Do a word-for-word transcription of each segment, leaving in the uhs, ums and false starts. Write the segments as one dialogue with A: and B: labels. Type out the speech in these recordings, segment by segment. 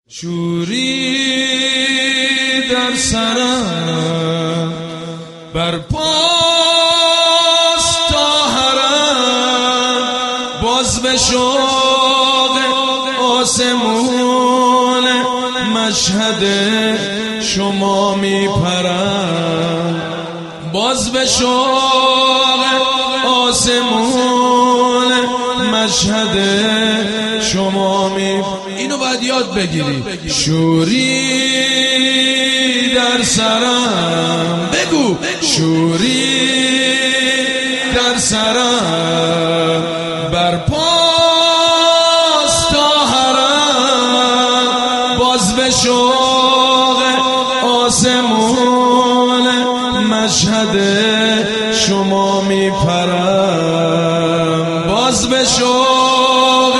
A: شوری در سرم بر پاس تا حرم، باز به شوق آسمون مشهد شما می پرم، باز به شوق آسمون مشهد شما می. اینو باید یاد بگیری. شوری در سرم، بگو شوری در سرم بر پاس تا حرم، باز به شوق آسمون مشهد شما می پرم، باز به شوق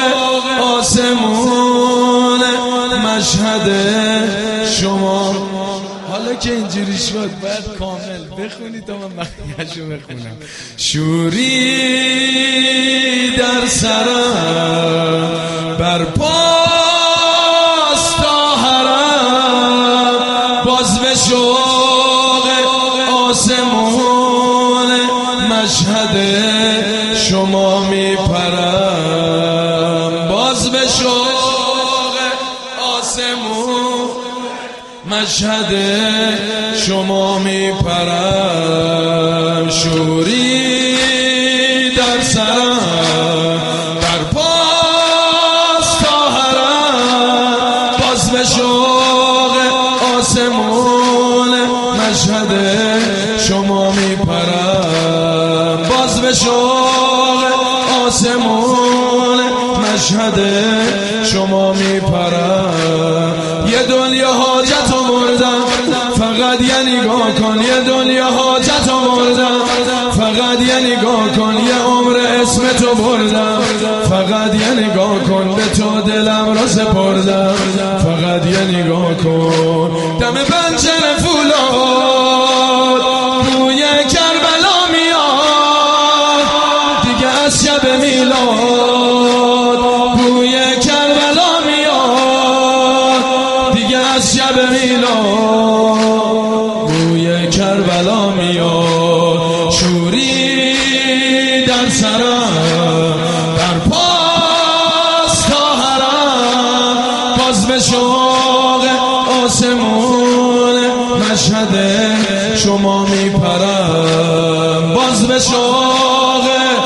A: آسمون مشهد شما. حالا که اینجوری شد باید کامل بخونی تا من بقیه‌شو بخونم. شوری در سرم بر پاس تا حرم، باز به شوق آسمون مشهد شما می پرم، باز به شوق آسمون مشهد شما می پرم. شوری در سرم بر پاس تا حرم، باز به شوق آسمون مشهد شما می پرم، باز به شوق آسمون مشهد شما می پرم. یه دنیا حاجت آوردم فقط یه نگاه کن، یه دنیا حاجت آوردم فقط یه نگاه کن، یه عمر اسم تو بردم فقط یه نگاه کن، به تو دلم را سپردم فقط یه نگاه کن. دم پنجره فولاد روی کربلا میاد، دیگه از شب میلاد روی کربلا میاد، دیگه از شب میلاد روی کربلا میاد. شوری در سرم بر پاس تا حرم، باز به شوق آسمون مشهد شما می پرم، باز به شوق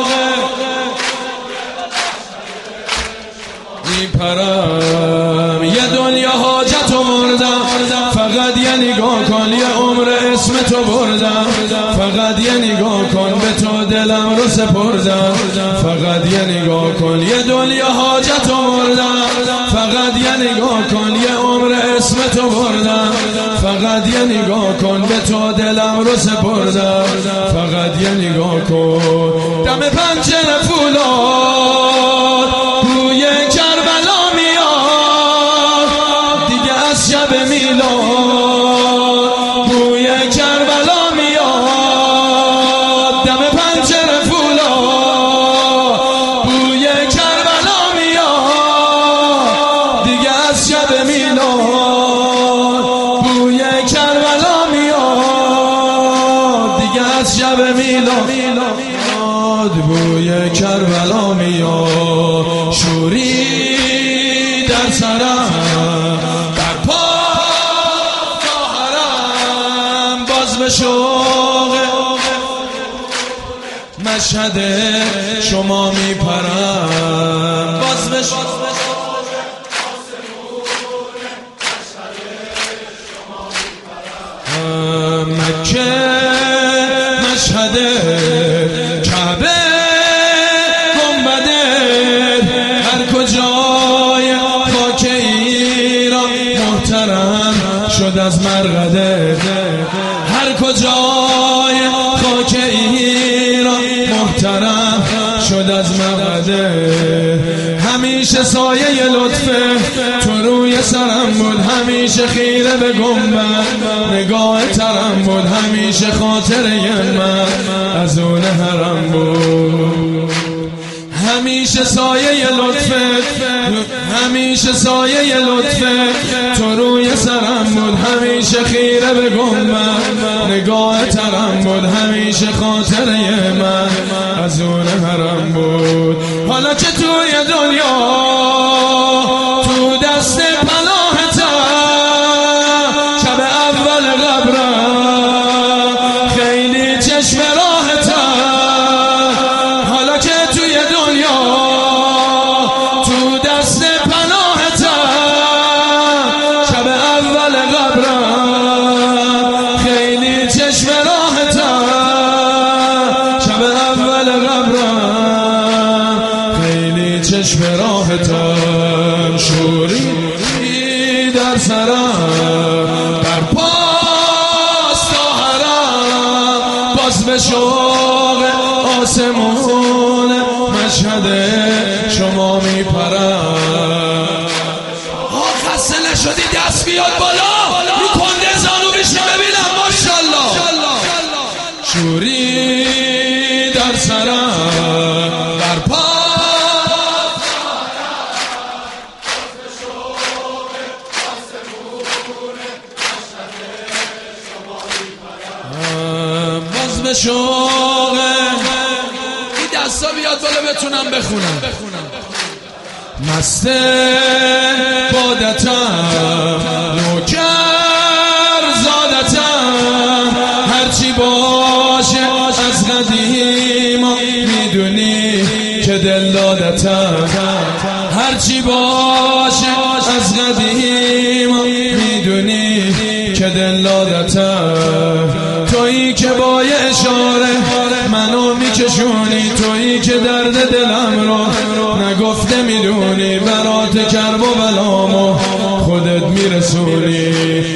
A: می پرم. یه دنیا حاجت آوردم فقط یه نگاه کن، یه عمر اسم تو بردم فقط یه نگاه کن، به تو دلم رو سپردم فقط یه نگاه کن. یه دنیا حاجت آوردم فقط یه نگاه کن، یه عمر اسم تو بردم فقط یه نگاه کن، به تو دلم رو سپردم فقط یه نگاه کن. دم پنجره فولاد روی کربلا میاد، دیگه از شب میلاد روی کربلا میاد. دم پنجره فولاد روی کربلا میاد، دیگه از شب میلاد روی کربلا میاد، دیگه از شب میلاد بوی کربلا میاد. شوری در سرم بر پاس تا حرم، باز به شوق مشهد شما می پرم، باز به شوق مکه مشهد کعبه گنبده، هر کجای خاک ایران محترم شد از مرقده، هر کجای خاک ایران محترم شد از مرقده. همیشه سایه لطفه تو روی سرم بود، همیشه خیره به گنبد نگاه ترم بود، همیشه خاطره من از اون حرم بود. همیشه سایه لطفت، همیشه سایه لطفت همیشه خاطره من از اون حرم بود. حالا که توی دنیا تو دست پناهتم، شب اول قبرم خیلی چشم راحتم. حالا که توی دنیا تو دست پناهتم، شب اول قبرم خیلی چشم راحتم. شب اول قبرم خیلی چشم راحتم. شوری در سرم برپاست تا حرم، باز به شوق آسمون مشهد شما میپرم. آه خسته نشدی دست بیاد بالا، رو کنده زانو بیشه ببینم ماشالله. شوری در سرم برپاست باز به شوق این دستا بیاد بالا بتونم بخونم. مست بادتم نوکر زادتم، هرچی باشه از قدیم میدونی که دل دادتم. هرچی باشه از قدیم میدونی که دل دادتم. تویی که با یه اشاره منو میکشونی، تویی که درد دلم رو نگفته میدونی، برات کرب و بلامو خودت میرسونی.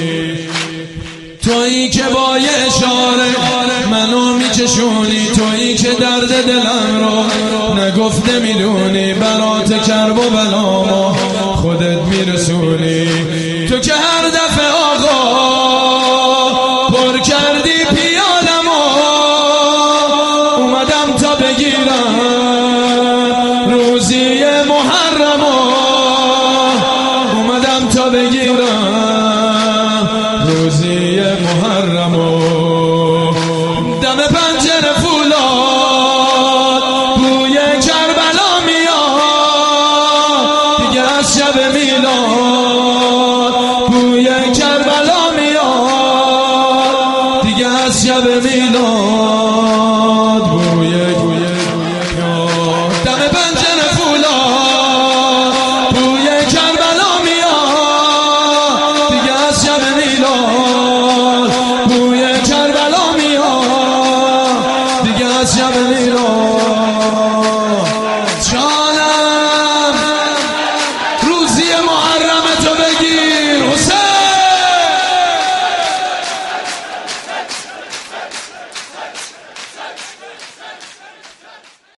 A: تویی که با یه اشاره منو میکشونی، تویی که درد دلم رو نگفته میدونی، برات کرب و بلامو خودت میرسونی. تو که هر دفعه آقا پر کردی پیالمو، اومدم تا بگیرم روزی محرمو، اومدم تا بگیرم روزی محرمو. دم پنجره فولاد بوی کربلا میاد، دیگه از شب میلاد بوی کربلا میاد، دیگه از شب میلاد بوی بوی دم پنجره فولاد بوی کربلا میاد، دیگه از شب میلاد بوی کربلا میاد، دیگه از شب میلاد.